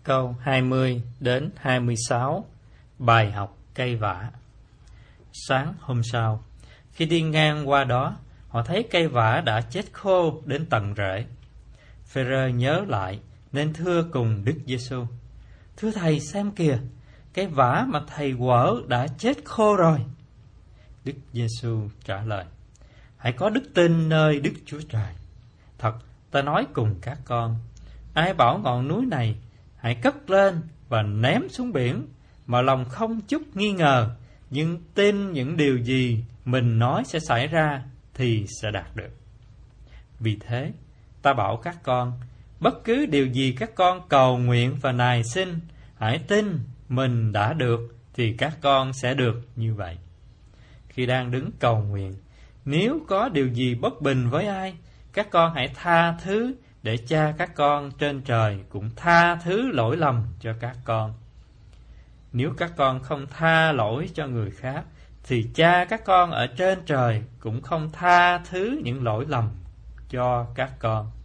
Câu 20 đến 26. Bài học cây vả. Sáng hôm sau, khi đi ngang qua đó, họ thấy cây vả đã chết khô đến tận rễ. Phêrô nhớ lại nên thưa cùng Đức Giêsu: "Thưa thầy, xem kìa, cây vả mà thầy quở đã chết khô rồi." Đức Giêsu trả lời: "Hãy có đức tin nơi Đức Chúa Trời. Thật, ta nói cùng các con, ai bảo ngọn núi này hãy cất lên và ném xuống biển, mà lòng không chút nghi ngờ, nhưng tin những điều gì mình nói sẽ xảy ra, thì sẽ đạt được. Vì thế, ta bảo các con, bất cứ điều gì các con cầu nguyện và nài xin, hãy tin mình đã được, thì các con sẽ được như vậy. Khi đang đứng cầu nguyện, nếu có điều gì bất bình với ai, các con hãy tha thứ, để Cha các con trên trời cũng tha thứ lỗi lầm cho các con. Nếu các con không tha lỗi cho người khác, thì Cha các con ở trên trời cũng không tha thứ những lỗi lầm cho các con."